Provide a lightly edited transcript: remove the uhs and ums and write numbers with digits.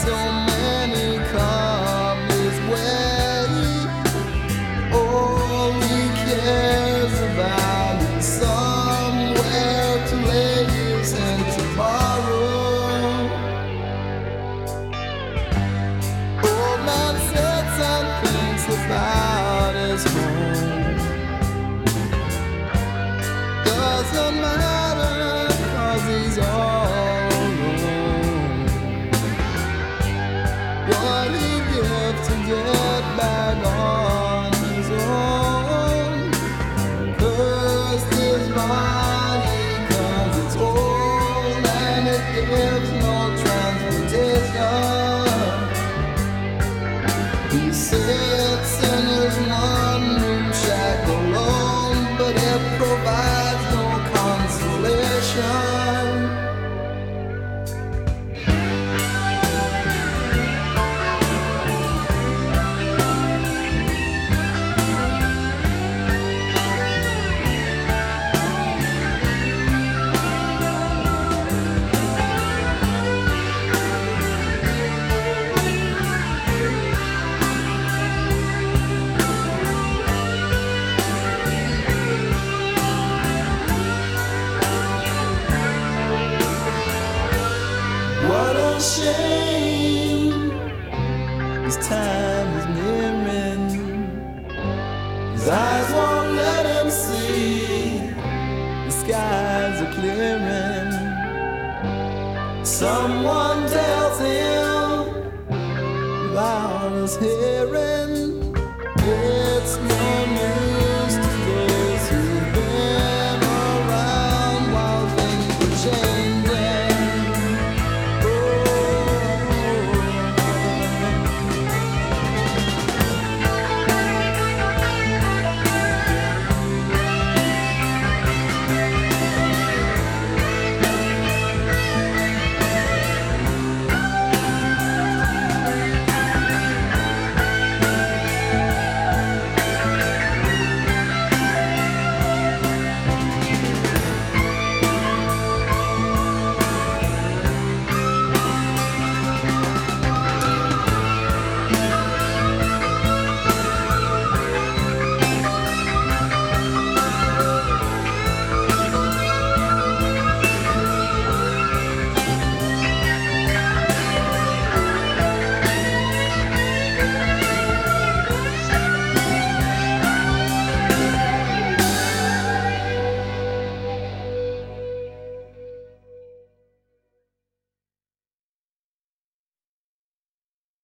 so many come his way. All he cares about is somewhere to lay his head tomorrow. Old man sits and thinks about his home. Doesn't matter, 'cause he's all alone. What he'd give to get back on his own. Cursed his body 'cause it's old and it gives no transportation. He sits in his one-room shack alone, but it provides no consolation. What a shame, his time is nearing. His eyes won't let him see, the skies are clearing. Someone tells him without his hearing, it's no news.